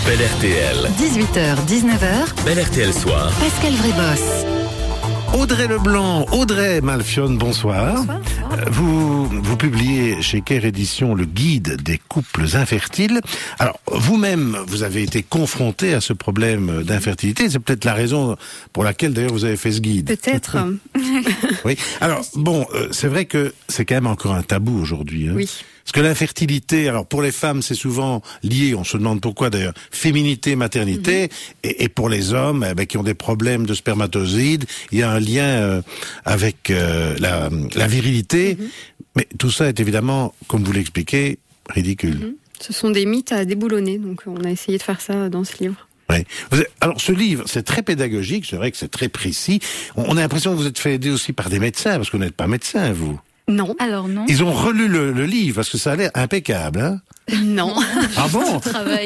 Bel RTL. 18h, 19h, Bel RTL Soir. Pascal Vrébos. Audrey Leblanc, Audrey Malfionne, bonsoir. Vous publiez chez Care Éditions le guide des couples infertiles. Alors, vous-même, vous avez été confronté à ce problème d'infertilité. C'est peut-être la raison pour laquelle, d'ailleurs, vous avez fait ce guide. Peut-être. Oui. Alors, bon, c'est vrai que c'est quand même encore un tabou aujourd'hui. Hein. Oui. Parce que l'infertilité, alors pour les femmes, c'est souvent lié, on se demande pourquoi d'ailleurs, féminité, maternité, et pour les hommes qui ont des problèmes de spermatozoïdes, il y a un lien avec la virilité, mais tout ça est évidemment, comme vous l'expliquez, ridicule. Ce sont des mythes à déboulonner, donc on a essayé de faire ça dans ce livre. Oui. Alors ce livre, c'est très pédagogique, c'est vrai que c'est très précis. On a l'impression que vous êtes fait aider aussi par des médecins, parce que vous n'êtes pas médecin, vous. Non. Alors non. Ils ont relu le livre, parce que ça a l'air impeccable, hein. Non. Ah bon?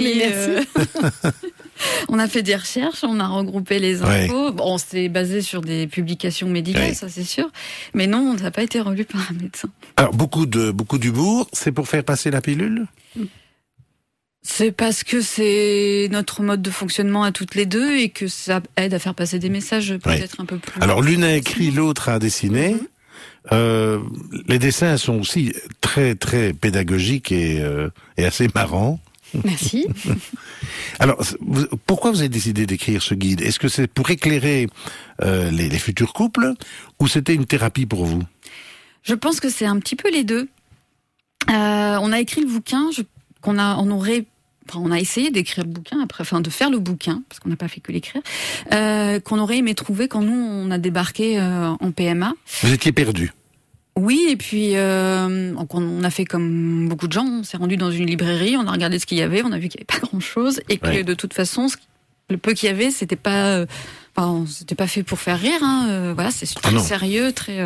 On a fait des recherches, on a regroupé les infos. Ouais. Bon, on s'est basé sur des publications médicales, Ouais. ça c'est sûr. Mais non, ça n'a pas été relu par un médecin. Alors beaucoup d'humour, c'est pour faire passer la pilule? C'est parce que c'est notre mode de fonctionnement à toutes les deux et que ça aide à faire passer des messages peut-être un peu plus... Alors l'une a écrit, l'autre a dessiné. Les dessins sont aussi très très pédagogiques et assez marrants. Merci. Alors, pourquoi vous avez décidé d'écrire ce guide? Est-ce que c'est pour éclairer les futurs couples ou c'était une thérapie pour vous? Je pense que c'est un petit peu les deux. On a écrit le bouquin, on a essayé d'écrire le bouquin, de faire le bouquin, parce qu'on n'a pas fait que l'écrire, qu'on aurait aimé trouver quand nous, on a débarqué en PMA. Vous étiez perdu. Oui, et puis on a fait comme beaucoup de gens, on s'est rendu dans une librairie, on a regardé ce qu'il y avait, on a vu qu'il n'y avait pas grand-chose, et que de toute façon, le peu qu'il y avait, c'était pas fait pour faire rire, hein. Voilà, c'est très sérieux, très.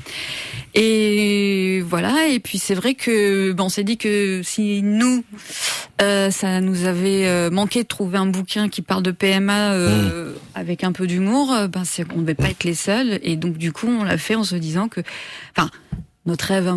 Et voilà, et puis c'est vrai que on s'est dit que si nous, ça nous avait manqué de trouver un bouquin qui parle de PMA avec un peu d'humour, c'est qu'on ne devait pas être les seuls, et donc du coup on l'a fait en se disant que, notre rêve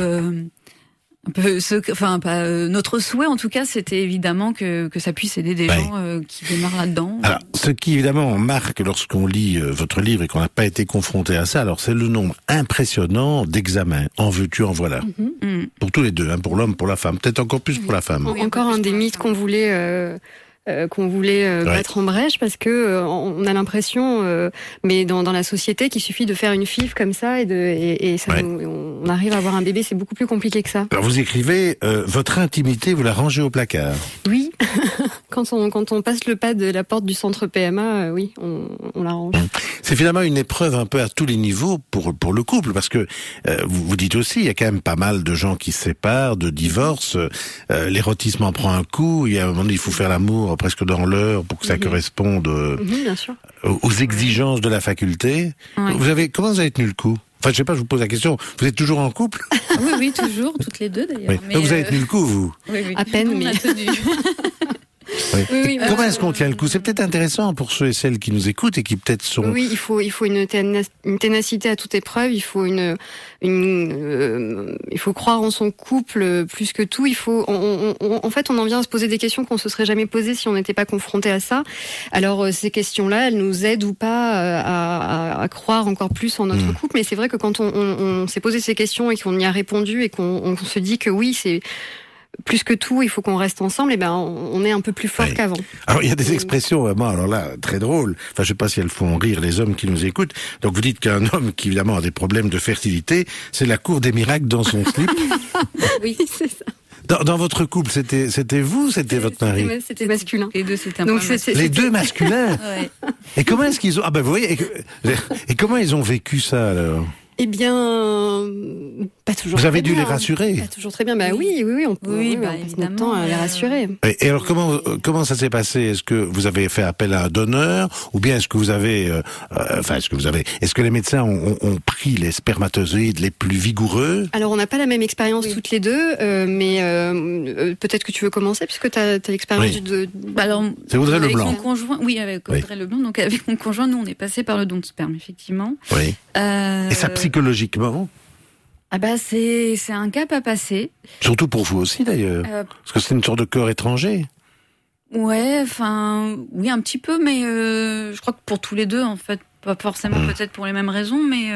notre souhait en tout cas, c'était évidemment que ça puisse aider des gens qui démarrent là-dedans. Alors, ce qui évidemment marque lorsqu'on lit votre livre et qu'on n'a pas été confronté à ça, alors c'est le nombre impressionnant d'examens. En veux-tu, en voilà. Pour tous les deux, hein, pour l'homme, pour la femme, peut-être encore plus pour la femme. Encore un des mythes qu'on voulait battre en brèche, parce que on a l'impression, mais dans la société, qu'il suffit de faire une FIV comme ça et ça on arrive à avoir un bébé. C'est beaucoup plus compliqué que ça. Alors vous écrivez votre intimité, vous la rangez au placard. Oui. Quand on passe le pas de la porte du centre PMA, oui, on la range. C'est finalement une épreuve un peu à tous les niveaux pour le couple, parce que vous dites aussi, il y a quand même pas mal de gens qui se séparent, de divorcent, l'érotisme en prend un coup, il y a un moment donné, il faut faire l'amour presque dans l'heure pour que ça corresponde bien sûr. aux exigences de la faculté. Ouais. Comment vous avez tenu le coup? Enfin, je sais pas, je vous pose la question. Vous êtes toujours en couple? Oui, toujours, toutes les deux d'ailleurs. Oui. Mais vous avez tenu le coup, vous? Oui. À peine, mais... Oui. Comment est-ce qu'on tient le coup? C'est peut-être intéressant pour ceux et celles qui nous écoutent et qui peut-être sont... Oui, il faut une ténacité à toute épreuve. Il faut il faut croire en son couple plus que tout. Il faut, en fait, on en vient à se poser des questions qu'on se serait jamais posées si on n'était pas confronté à ça. Alors ces questions-là, elles nous aident ou pas à croire encore plus en notre couple. Mais c'est vrai que quand on s'est posé ces questions et qu'on y a répondu et qu'on se dit que oui, c'est plus que tout, il faut qu'on reste ensemble, et on est un peu plus fort qu'avant. Alors, il y a des expressions vraiment, alors là, très drôles. Enfin, je sais pas si elles font rire les hommes qui nous écoutent. Donc, vous dites qu'un homme qui, évidemment, a des problèmes de fertilité, c'est la cour des miracles dans son slip. Oui, c'est ça. Dans votre couple, c'était vous, c'était votre mari? C'était masculin. Les deux, c'était un Donc, peu masculin. Les deux masculins? Ouais. Et comment est-ce qu'ils ont... vous voyez, et comment ils ont vécu ça, alors? Eh bien, pas toujours. Vous avez très dû bien. les rassurer? Pas toujours très bien. Oui, on passe notre temps à les rassurer. Et alors comment ça s'est passé? Est-ce que vous avez fait appel à un donneur, ou bien est-ce que vous avez, est-ce que les médecins ont pris les spermatozoïdes les plus vigoureux? Alors on n'a pas la même expérience toutes les deux, mais peut-être que tu veux commencer puisque t'as l'expérience de. Alors, c'est Audrey Leblanc. Mon conjoint, avec Audrey Leblanc. Donc avec mon conjoint, nous on est passé par le don de sperme, effectivement. Oui. Et ça psychologiquement? C'est un cap à passer. Surtout pour vous aussi d'ailleurs, parce que c'est une sorte de corps étranger. Ouais, enfin, oui, un petit peu, mais je crois que pour tous les deux, en fait, pas forcément peut-être pour les mêmes raisons, mais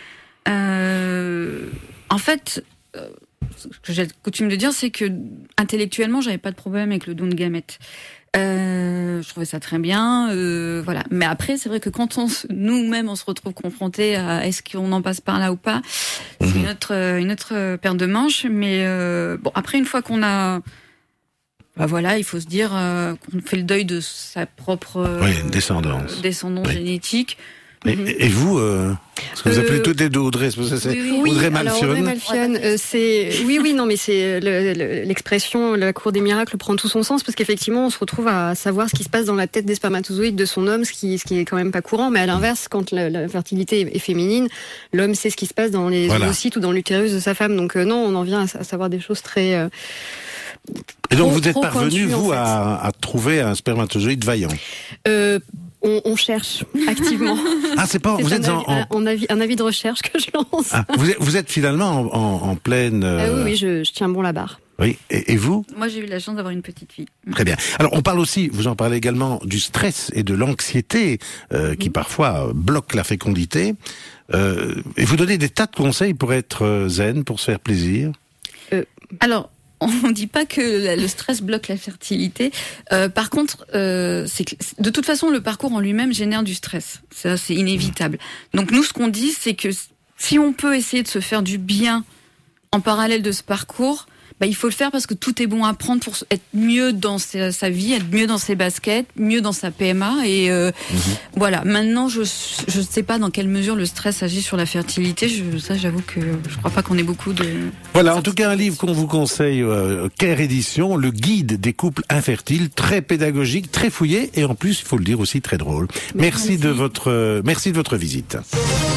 en fait, ce que j'ai coutume de dire, c'est que intellectuellement, j'avais pas de problème avec le don de gamètes. Je trouvais ça très bien, voilà. Mais après, c'est vrai que quand nous-mêmes, on se retrouve confrontés à est-ce qu'on en passe par là ou pas, c'est une autre paire de manches. Mais bon, après, une fois qu'on a, voilà, il faut se dire qu'on fait le deuil de sa propre descendance génétique. Et vous, parce que vous appelez toutes les deux Audrey, c'est Audrey Malfionne. Alors, Audrey Malfionne, non, mais c'est l'expression la cour des miracles prend tout son sens parce qu'effectivement, on se retrouve à savoir ce qui se passe dans la tête des spermatozoïdes de son homme, ce qui est quand même pas courant. Mais à l'inverse, quand la fertilité est féminine, l'homme sait ce qui se passe dans les ovocytes ou dans l'utérus de sa femme. Donc non, on en vient à savoir des choses très. Et donc vous êtes parvenu, vous, à trouver un spermatozoïde vaillant. On cherche activement. Ah, c'est pas. Vous êtes un avis de recherche que je lance. Ah, vous êtes finalement en pleine. Oui, je tiens bon la barre. Oui. Et vous? Moi, j'ai eu la chance d'avoir une petite fille. Très bien. Alors, on parle aussi, vous en parlez également, du stress et de l'anxiété qui parfois bloquent la fécondité. Et vous donnez des tas de conseils pour être zen, pour se faire plaisir. Alors. On ne dit pas que le stress bloque la fertilité. Par contre, de toute façon, le parcours en lui-même génère du stress. Ça, c'est inévitable. Donc nous, ce qu'on dit, c'est que si on peut essayer de se faire du bien en parallèle de ce parcours, il faut le faire parce que tout est bon à prendre pour être mieux dans sa vie, être mieux dans ses baskets, mieux dans sa PMA. Et voilà. Maintenant, je sais pas dans quelle mesure le stress agit sur la fertilité. J'avoue que je crois pas qu'on ait beaucoup de. Voilà. En tout cas, un livre qu'on vous conseille, Care Édition, le guide des couples infertiles, très pédagogique, très fouillé et en plus, il faut le dire aussi très drôle. Merci de votre visite.